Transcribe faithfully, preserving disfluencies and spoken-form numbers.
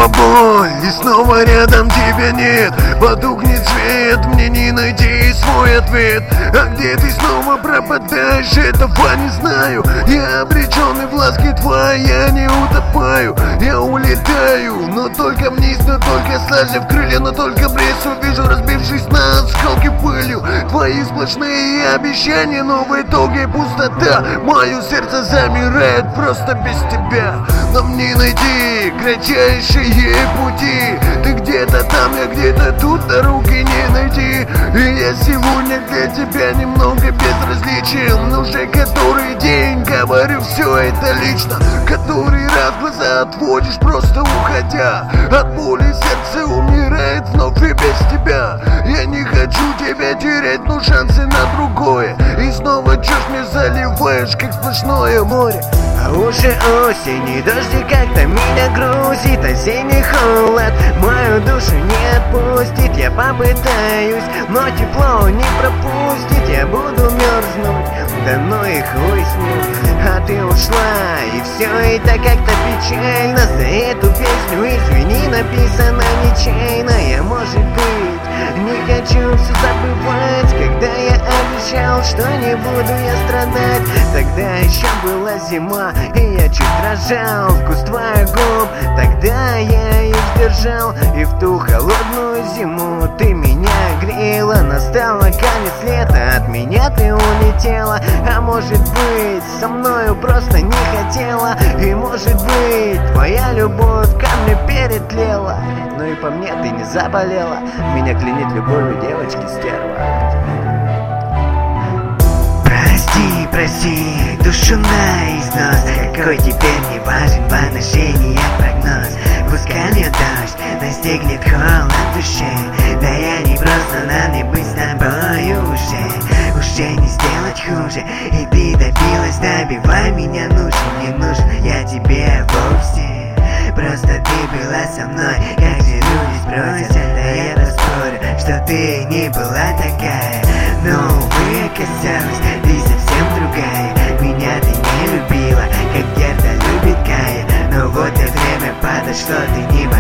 боль, и снова рядом тебя нет. Потухнет свет, мне не найти свой ответ. А где ты снова пропадаешь, этого не знаю. Я обречен, и в ласке твоей я не утопаю. Я улетаю, но только вниз, но только сложив крылья, но только в лес увижу, разбившись на осколки пылью. Твои сплошные обещания, но в итоге пустота. Мое сердце замирает просто без тебя. Нам не найти кратчайшие пути. Ты где-то там, я где-то тут, дороги не найти. И я сегодня для тебя немного безразличен. Уже который день говорю все это лично. Который раз глаза отводишь, просто уходя. От боли сердце умирает вновь и без тебя. Я не хочу тебя терять, но шансы на другое. И снова чушь мне заливаешь, как сплошное море. А уже осень, и дождик как-то меня грузит. Осенний холод мою душу не отпустит. Я попытаюсь, но тепло не пропустит. Я буду мерзнуть, да ну и хуй с ним. А ты ушла, и все это как-то печально. За эту песню извини, написано нечаянно. Я, может быть, не хочу все забывать. Когда я обещал, что не буду я страдать. Тогда еще была зима, и я чуть дрожал. Вкус твоих губ, тогда я их держал. И в ту холодную зиму ты меня грела. Настало конец лета, от меня ты улетела. А может быть, со мною просто не хотела. И может быть, твоя любовь ко мне перетлела. Ну и по мне ты не заболела. Меня клянет любовью девочки стерва. Прости, прости, душу на износ. Какой теперь не важен в отношениях прогноз. Пускай льет дождь, настигнет холод в душе. Да я не просто, надо мне быть с тобой уже. Уже не сделать хуже. И ты добилась, добивай меня, нужен, не нужен я тебе вовсе. Просто ты была со мной, как же люди спросят. Да я поспорю, что ты не была такая. Но, увы, оказалось, ты совсем другая. Меня ты не любила, как Герда любит Кая. Но вот и время подошло, ты не моя.